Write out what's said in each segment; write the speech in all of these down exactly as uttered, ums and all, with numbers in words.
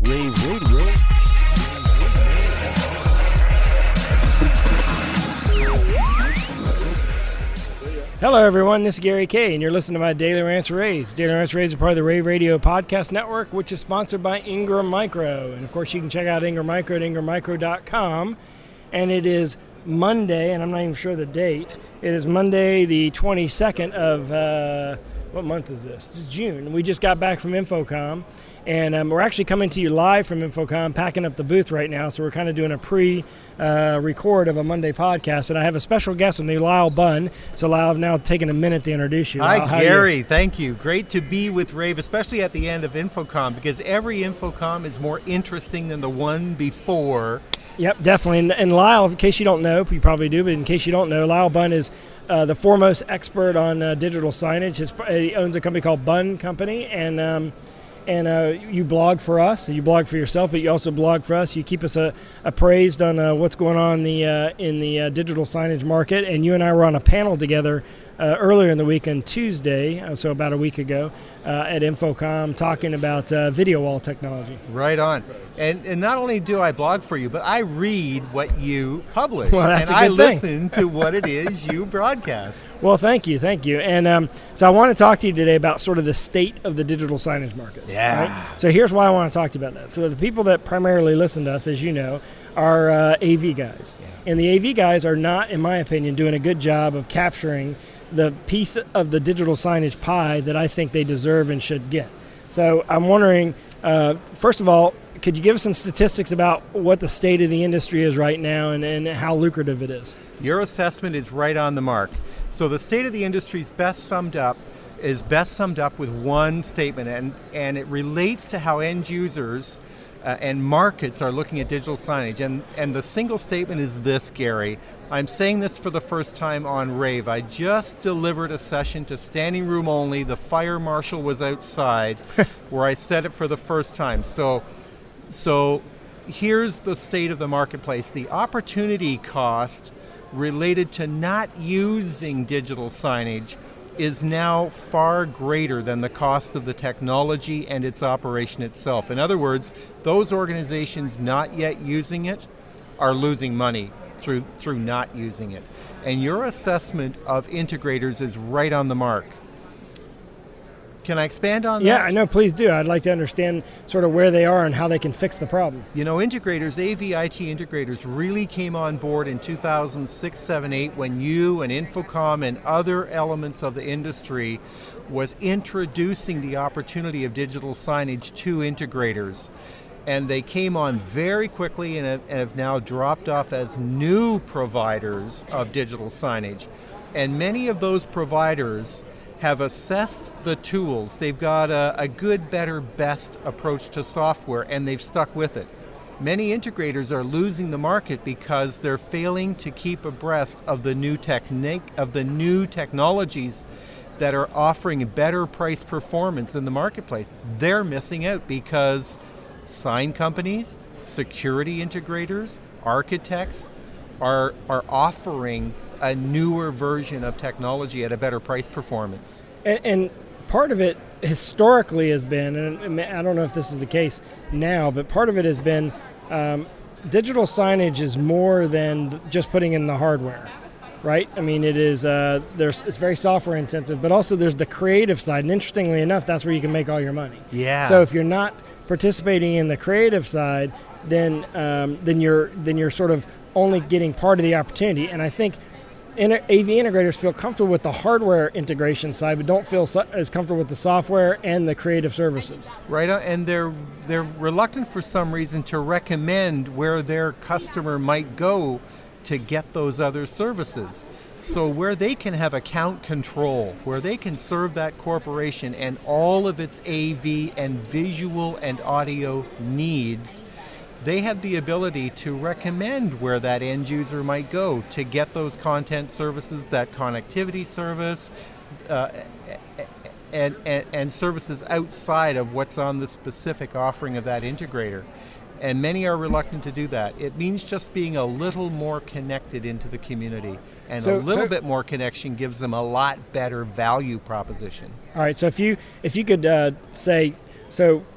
Rave Radio. Hello, everyone. This is Gary Kay, and you're listening to my Daily Rants Raves. Daily Rants Raves are part of the Rave Radio Podcast Network, which is sponsored by Ingram Micro. And, of course, you can check out Ingram Micro at ingram micro dot com. And it is Monday, and I'm not even sure the date. It is Monday, the twenty-second of, uh, what month is this? It's June. We just got back from InfoComm. And um, we're actually coming to you live from InfoComm, packing up the booth right now. So we're kind of doing a pre-record uh, of a Monday podcast. And I have a special guest with me, Lyle Bunn. So, Lyle, I've now taken a minute to introduce you. Hi, Lyle, Gary. You? Thank you. Great to be with Rave, especially at the end of InfoComm, because every InfoComm is more interesting than the one before. Yep, definitely. And, and Lyle, in case you don't know, you probably do, but in case you don't know, Lyle Bunn is uh, the foremost expert on uh, digital signage. His, he owns a company called Bunn Company, and um, and uh, you blog for us. You blog for yourself, but you also blog for us. You keep us uh, appraised on uh, what's going on in the, uh, in the uh, digital signage market, and you and I were on a panel together Uh, earlier in the week on Tuesday, uh, so about a week ago, uh, at InfoComm, talking about uh, video wall technology. Right on. And and not only do I blog for you, but I read what you publish. Well, that's and a good I thing. listen to what it is you broadcast. Well, thank you, thank you. And um, so I want to talk to you today about sort of the state of the digital signage market. Yeah. Right? So here's why I want to talk to you about that. So the people that primarily listen to us, as you know, are uh, A V guys. Yeah. And the A V guys are not, in my opinion, doing a good job of capturing the piece of the digital signage pie that I think they deserve and should get. So I'm wondering, uh, first of all, could you give us some statistics about what the state of the industry is right now and, and how lucrative it is? Your assessment is right on the mark. So the state of the industry is best summed up is best summed up with one statement, and, and it relates to how end users uh, and markets are looking at digital signage. And, and the single statement is this, Gary. I'm saying this for the first time on Rave. I just delivered a session to standing room only. The fire marshal was outside where I said it for the first time. So, so here's the state of the marketplace. The opportunity cost related to not using digital signage is now far greater than the cost of the technology and its operation itself. In other words, those organizations not yet using it are losing money through through not using it. And your assessment of integrators is right on the mark. Can I expand on yeah, that? Yeah, I know, please do. I'd like to understand sort of where they are and how they can fix the problem. You know, integrators, A V I T integrators really came on board in two thousand six, seven, eight when you and InfoComm and other elements of the industry was introducing the opportunity of digital signage to integrators. And they came on very quickly and have, and have now dropped off as new providers of digital signage. And many of those providers have assessed the tools. They've got a, a good, better, best approach to software, and they've stuck with it. Many integrators are losing the market because they're failing to keep abreast of the new technique, of the new technologies that are offering better price performance in the marketplace. They're missing out because sign companies, security integrators, architects are are offering a newer version of technology at a better price performance. And, and part of it historically has been, and I don't know if this is the case now, but part of it has been um, digital signage is more than just putting in the hardware, right? I mean, it is, uh, there's, it's very software intensive, but also there's the creative side. And interestingly enough, that's where you can make all your money. Yeah. So if you're not participating in the creative side, then um, then you're then you're sort of only getting part of the opportunity. And I think inter- A V integrators feel comfortable with the hardware integration side, but don't feel so- as comfortable with the software and the creative services. Right, on, and they're they're reluctant for some reason to recommend where their customer might go to get those other services. So where they can have account control, where they can serve that corporation and all of its A V and visual and audio needs, they have the ability to recommend where that end user might go to get those content services, that connectivity service, uh, and, and, and services outside of what's on the specific offering of that integrator. And many are reluctant to do that. It means just being a little more connected into the community. And so, a little so, bit more connection gives them a lot better value proposition. All right, so if you if you could uh, say, so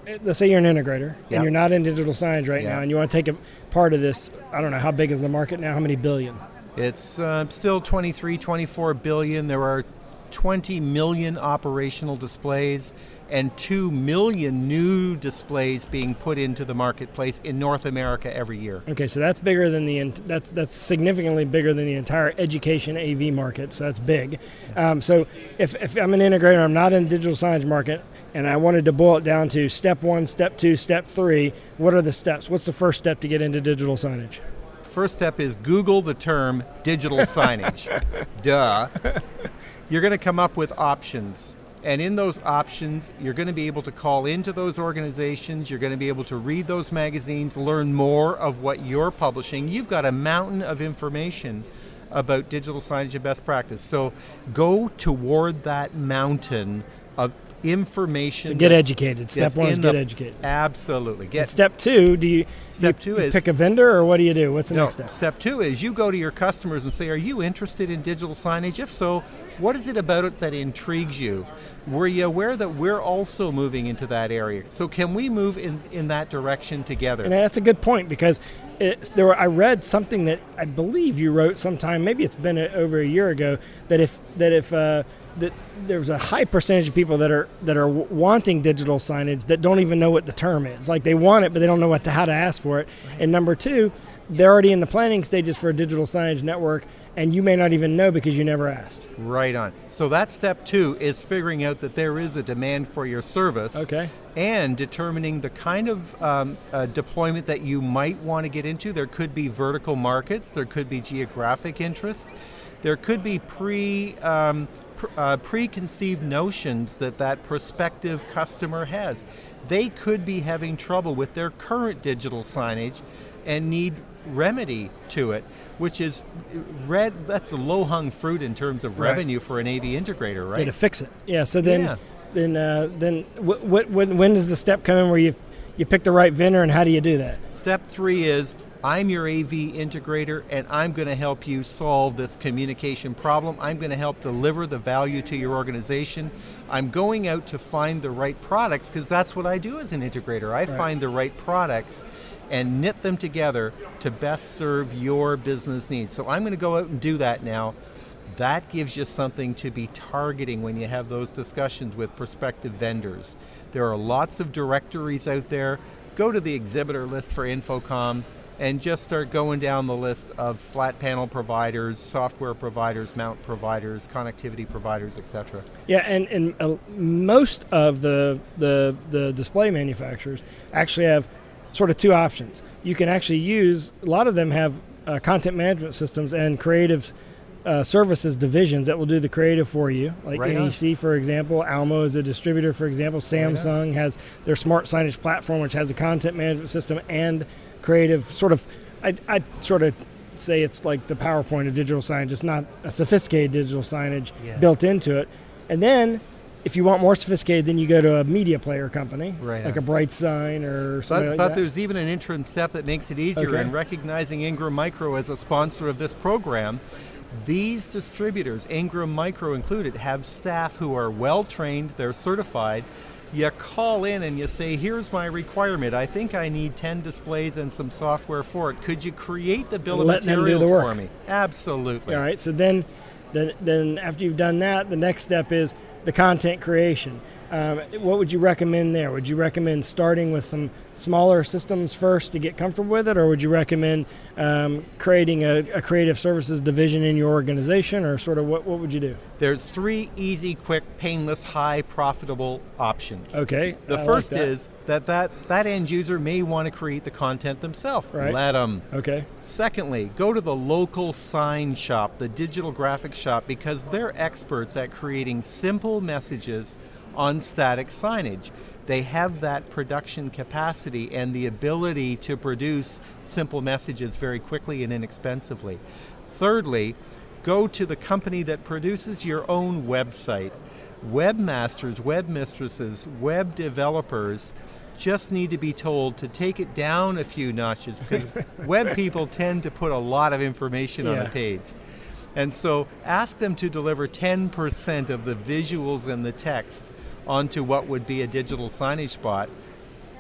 let's say you're an integrator Yeah. and you're not in digital signage right Yeah. now, and you want to take a part of this. I don't know, how big is the market now? How many billion? It's uh, still twenty-three, twenty-four billion. There are twenty million operational displays and two million new displays being put into the marketplace in North America every year. Okay, so that's bigger than the ent- that's that's significantly bigger than the entire education A V market. So that's big. Um, so if if I'm an integrator, I'm not in the digital signage market, and I wanted to boil it down to step one, step two, step three. What are the steps? What's the first step to get into digital signage? First step is Google the term digital signage. Duh. You're going to come up with options. And in those options, you're going to be able to call into those organizations. You're going to be able to read those magazines, learn more of what you're publishing. You've got a mountain of information about digital signage and best practice. So go toward that mountain of information. So get that's- educated. Step that's one is in get the- educated. Absolutely. Get And step two, do you, Step you, two you is- pick a vendor, or what do you do? What's the No, next step? step two is you go to your customers and say, are you interested in digital signage? If so, what is it about it that intrigues you? Were you aware that we're also moving into that area? So can we move in, in that direction together? And that's a good point, because it's, there were, I read something that I believe you wrote sometime, maybe it's been a, over a year ago, that if that if uh, that there's a high percentage of people that are that are w- wanting digital signage that don't even know what the term is. Like they want it, but they don't know what to, how to ask for it. Right. And number two, they're already in the planning stages for a digital signage network, and you may not even know because you never asked. Right on. So that step two is figuring out that there is a demand for your service. Okay. And determining the kind of um, uh, deployment that you might want to get into. There could be vertical markets, there could be geographic interests, there could be pre, um, pr- uh, preconceived notions that that prospective customer has. They could be having trouble with their current digital signage and need remedy to it, which is red. That's a low-hung fruit in terms of Right. revenue for an A V integrator, right? Yeah, to fix it. Yeah. So then, Yeah. then, uh, then, what, what, when, when does the step come in where you you pick the right vendor, and how do you do that? Step three is, I'm your A V integrator and I'm going to help you solve this communication problem. I'm going to help deliver the value to your organization. I'm going out to find the right products, because that's what I do as an integrator. I Right. find the right products and knit them together to best serve your business needs. So I'm going to go out and do that now. That gives you something to be targeting when you have those discussions with prospective vendors. There are lots of directories out there. Go to the exhibitor list for Infocom and just start going down the list of flat panel providers, software providers, mount providers, connectivity providers, et cetera. Yeah, and, and uh, most of the, the the display manufacturers actually have sort of two options. You can actually use, a lot of them have uh, content management systems and creative uh, services divisions that will do the creative for you. Like Right N E C, for example, Almo is a distributor, for example. Samsung has their smart signage platform, which has a content management system and creative sort of, I I sort of say it's like the PowerPoint of digital signage. It's not a sophisticated digital signage Yeah. built into it. And then, if you want more sophisticated, then you go to a media player company, Right. like a Bright Sign or something But, like but that. there's even an interim step that makes it easier, Okay. and recognizing Ingram Micro as a sponsor of this program, these distributors, Ingram Micro included, have staff who are well trained, they're certified. You call in and you say, here's my requirement. I think I need ten displays and some software for it. Could you create the bill of Let them do the materials work. for me? Absolutely. All right, so then, then, then after you've done that, the next step is the content creation. Um, what would you recommend there? Would you recommend starting with some smaller systems first to get comfortable with it, or would you recommend um, creating a, a creative services division in your organization, or sort of what, what would you do? There's three easy, quick, painless, high, profitable options. Okay. The I first like that. is that, that that end user may want to create the content themselves. Right. Let them. Okay. Secondly, go to the local sign shop, the digital graphics shop, because they're experts at creating simple messages on static signage. They have that production capacity and the ability to produce simple messages very quickly and inexpensively. Thirdly, go to the company that produces your own website. Webmasters, webmistresses, web developers just need to be told to take it down a few notches, because web people tend to put a lot of information on Yeah. a page. And so ask them to deliver ten percent of the visuals and the text onto what would be a digital signage spot.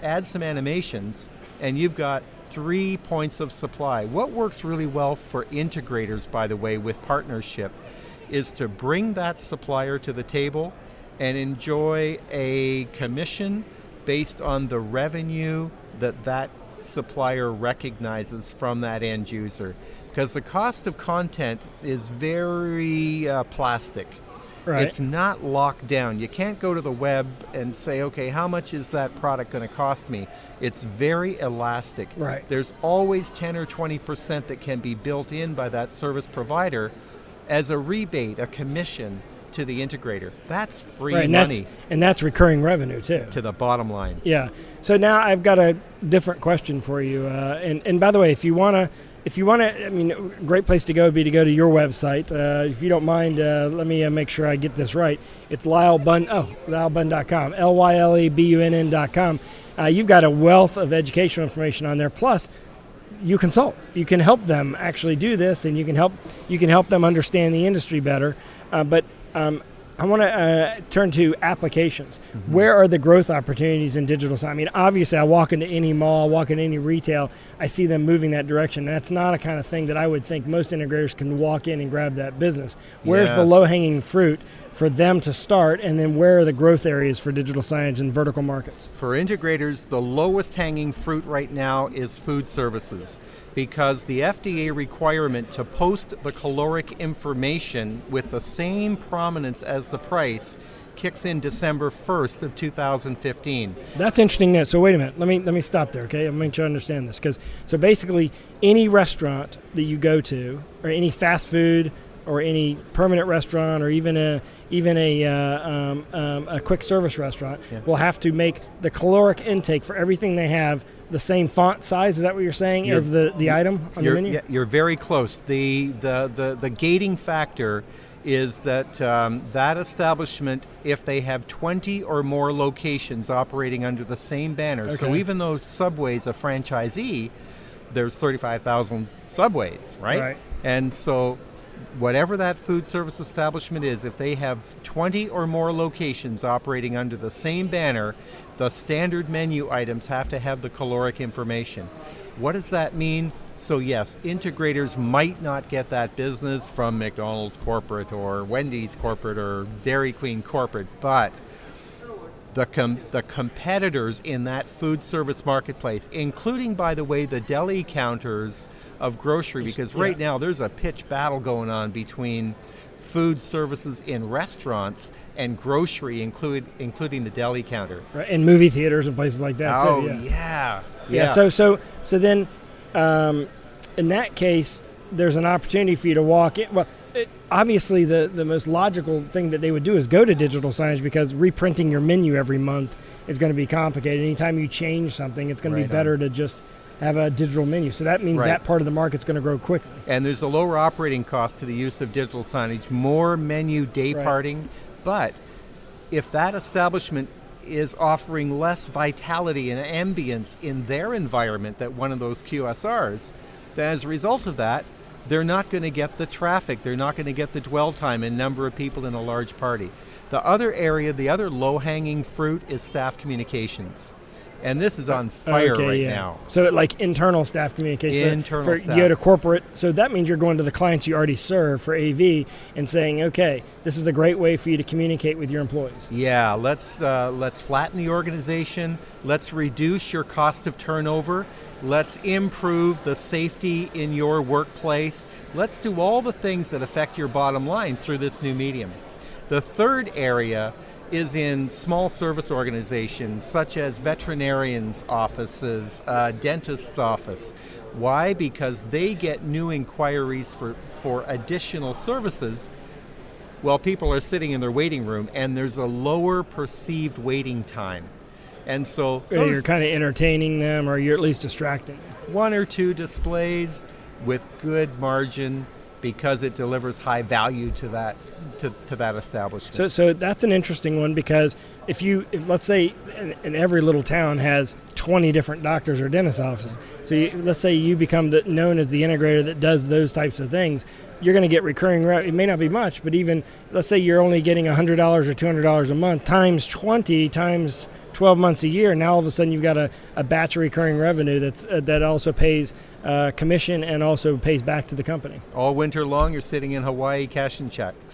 add some animations, and you've got three points of supply. What works really well for integrators, by the way, with partnership, is to bring that supplier to the table and enjoy a commission based on the revenue that that supplier recognizes from that end user. Because the cost of content is very uh, plastic. Right. It's not locked down. You can't go to the web and say, okay, how much is that product going to cost me? It's very elastic. Right. There's always ten or twenty percent that can be built in by that service provider as a rebate, a commission to the integrator. That's free right, and money. That's, and that's recurring revenue too. To the bottom line. Yeah. So now I've got a different question for you. Uh, and, and by the way, if you want to, If you want to, I mean, a great place to go would be to go to your website. Uh, if you don't mind, uh, let me uh, make sure I get this right. It's Lyle Bunn, oh, lyle bunn dot com, L Y L E B U N N dot com. Uh, you've got a wealth of educational information on there. Plus, you consult. You can help them actually do this, and you can help you can help them understand the industry better. Uh, but um, I want to uh, turn to applications. Mm-hmm. Where are the growth opportunities in digital sign? I mean, obviously, I walk into any mall, walk into any retail, I see them moving that direction. And that's not a kind of thing that I would think most integrators can walk in and grab that business. Where's yeah. the low-hanging fruit for them to start, and then where are the growth areas for digital signage and vertical markets? For integrators, the lowest hanging fruit right now is food services, because the F D A requirement to post the caloric information with the same prominence as the price kicks in December first of two thousand fifteen. That's interesting. So wait a minute. Let me let me stop there, okay? I'll make sure I understand this. Because so basically, any restaurant that you go to, or any fast food, or any permanent restaurant, or even a even a uh, um, um, a quick service restaurant, yeah. will have to make the caloric intake for everything they have the same font size. Is that what you're saying? You're, as the, the item on the menu? Yeah, you're very close. The the the, the gating factor is that um, that establishment, if they have twenty or more locations operating under the same banner, okay. so even though Subway's a franchisee, there's thirty-five thousand Subways, right? Right. And so whatever that food service establishment is, if they have twenty or more locations operating under the same banner, the standard menu items have to have the caloric information. What does that mean? So yes, integrators might not get that business from McDonald's corporate or Wendy's corporate or Dairy Queen corporate, but the com- the competitors in that food service marketplace, including, by the way, the deli counters of grocery, because right yeah. now there's a pitch battle going on between food services in restaurants and grocery, include, including the deli counter. Right, and movie theaters and places like that oh, too. Yeah. yeah. Yeah. Yeah. So so so then, um, in that case, there's an opportunity for you to walk in. Well, it, obviously, the the most logical thing that they would do is go to digital signage, because reprinting your menu every month is going to be complicated. Anytime you change something, it's going right to be better on. to just have a digital menu. So that means right. that part of the market's going to grow quickly. And there's a lower operating cost to the use of digital signage, more menu day right. parting. But if that establishment is offering less vitality and ambience in their environment than one of those Q S Rs, then as a result of that, they're not going to get the traffic, they're not going to get the dwell time and number of people in a large party. The other area, the other low-hanging fruit is staff communications. And this is on fire okay, right yeah. now. So like internal staff communication. Internal for, staff. You go to corporate, so that means you're going to the clients you already serve for A V and saying, okay, this is a great way for you to communicate with your employees. Yeah, let's uh, let's flatten the organization. Let's reduce your cost of turnover. Let's improve the safety in your workplace. Let's do all the things that affect your bottom line through this new medium. The third area is in small service organizations such as veterinarians' offices, uh, dentist's office. Why? Because they get new inquiries for, for additional services while people are sitting in their waiting room, and there's a lower perceived waiting time. And so those, you're kind of entertaining them, or you're at least distracting them. One or two displays with good margin, because it delivers high value to that to, to that establishment. So so that's an interesting one, because if you, if let's say in, in every little town has twenty different doctors or dentist offices, so you, let's say you become the, known as the integrator that does those types of things, you're going to get recurring revenue. It may not be much, but even let's say you're only getting one hundred dollars or two hundred dollars a month, times twenty, times twelve months a year. Now all of a sudden you've got a, a batch of recurring revenue that's uh, that also pays uh, commission and also pays back to the company. All winter long, you're sitting in Hawaii cashing checks.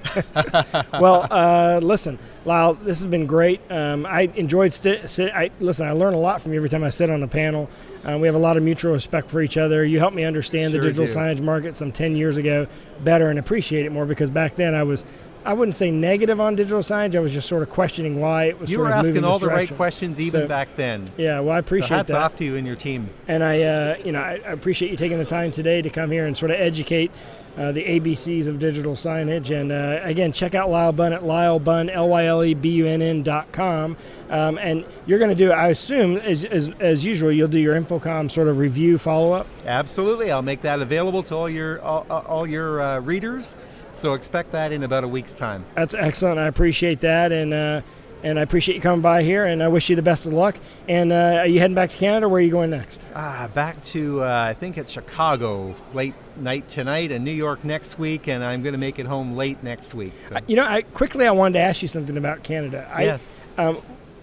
Well, uh, listen, Lyle, this has been great. Um, I enjoyed st- sit. I listen. I learn a lot from you every time I sit on a panel. Uh, we have a lot of mutual respect for each other. You helped me understand Sure the digital do. signage market some ten years ago better and appreciate it more, because back then I was, I wouldn't say negative on digital signage. I was just sort of questioning why it was You sort were of moving asking all this the right direction. questions even So, back then. Yeah, well, I appreciate So hats that. off to you and your team. And I, uh, you know, I, I appreciate you taking the time today to come here and sort of educate uh, the A B Cs of digital signage. And uh, again, check out Lyle Bunn at Lyle Bunn, L Y L E B U N N dot com. Um, and you're going to do, I assume, as, as, as usual, you'll do your InfoComm sort of review follow-up. Absolutely. I'll make that available to all your all, all your uh, readers. So expect that in about a week's time. That's excellent. I appreciate that. And uh, and I appreciate you coming by here. And I wish you the best of luck. And uh, are you heading back to Canada, or where are you going next? Ah, back to, uh, I think it's Chicago late night tonight and New York next week. And I'm going to make it home late next week. So. You know, I quickly I wanted to ask you something about Canada. I, Yes. Um,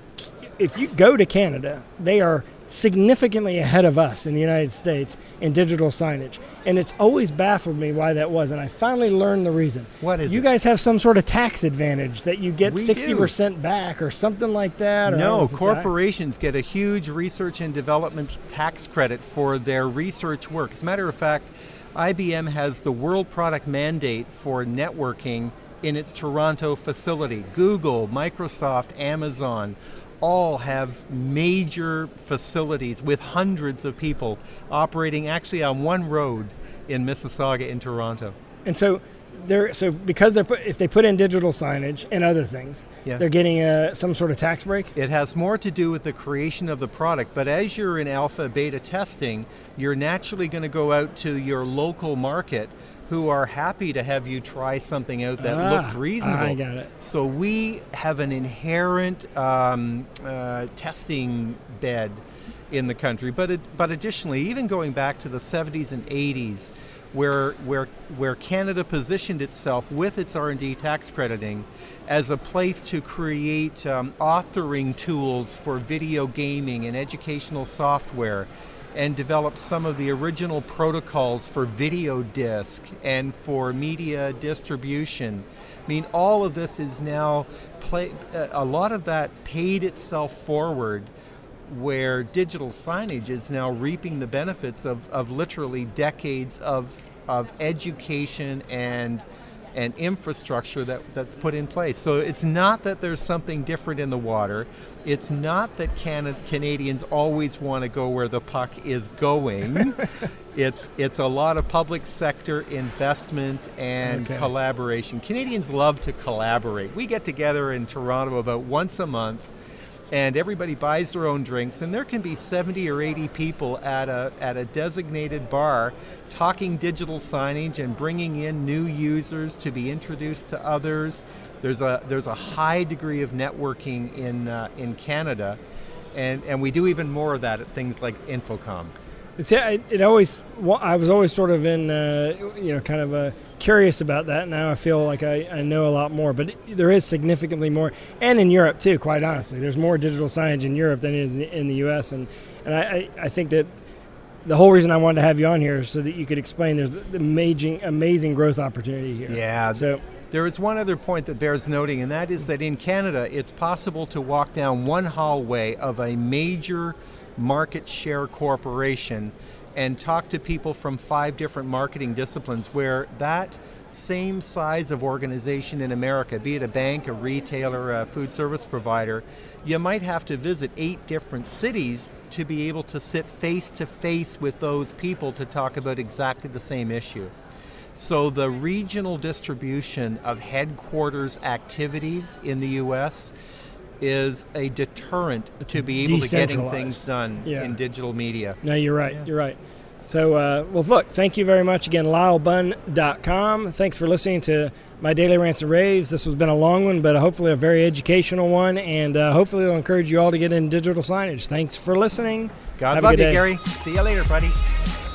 if you go to Canada, they are significantly ahead of us in the United States in digital signage. And it's always baffled me why that was. And I finally learned the reason. What is you it? guys have some sort of tax advantage that you get We sixty percent back or something like that? Or I don't know No, if it's corporations get a huge research and development tax credit for their research work. As a matter of fact, I B M has the world product mandate for networking in its Toronto facility. Google, Microsoft, Amazon all have major facilities with hundreds of people operating actually on one road in Mississauga in Toronto. And so they're so because they're put, if they put in digital signage and other things, Yeah. they're getting a, some sort of tax break? It has more to do with the creation of the product, but as you're in alpha beta testing, you're naturally going to go out to your local market who are happy to have you try something out that Ah, looks reasonable. I got it. So we have an inherent um, uh, testing bed in the country, but it, but additionally, even going back to the seventies and eighties, where where where Canada positioned itself with its R and D tax crediting as a place to create um, authoring tools for video gaming and educational software, and develop some of the original protocols for video disc and for media distribution. I mean, all of this is now, play, a lot of that paid itself forward, where digital signage is now reaping the benefits of, of literally decades of, of education and and infrastructure that, that's put in place. So it's not that there's something different in the water. It's not that Can- Canadians always want to go where the puck is going. it's it's a lot of public sector investment and Okay. collaboration. Canadians love to collaborate. We get together in Toronto about once a month, and everybody buys their own drinks, and there can be seventy or eighty people at a at a designated bar talking digital signage and bringing in new users to be introduced to others. There's a there's a high degree of networking in uh, in Canada, and and we do even more of that at things like InfoComm. It's, it, it always, I was always sort of in, uh, you know, kind of uh, curious about that. Now I feel like I, I know a lot more, but it, there is significantly more, and in Europe too, quite honestly. There's more digital signage in Europe than is in the U S, and, and I, I, I think that the whole reason I wanted to have you on here is so that you could explain there's the amazing, amazing growth opportunity here. Yeah. So there is one other point that bears noting, and that is that in Canada, it's possible to walk down one hallway of a major market share corporation and talk to people from five different marketing disciplines, where that same size of organization in America, be it a bank, a retailer, a food service provider, you might have to visit eight different cities to be able to sit face to face with those people to talk about exactly the same issue. So the regional distribution of headquarters activities in the U S is a deterrent It's to be able to getting decentralized. things done Yeah. in digital media. no, you're right. Yeah. You're right. So, uh, well, look, thank you very much again, Lyle Bunn dot com. Thanks for listening to my Daily Rants and Raves. This has been a long one, but hopefully a very educational one, and uh, hopefully it'll encourage you all to get into digital signage. Thanks for listening. God Have a love good you, day. Gary. See you later, buddy.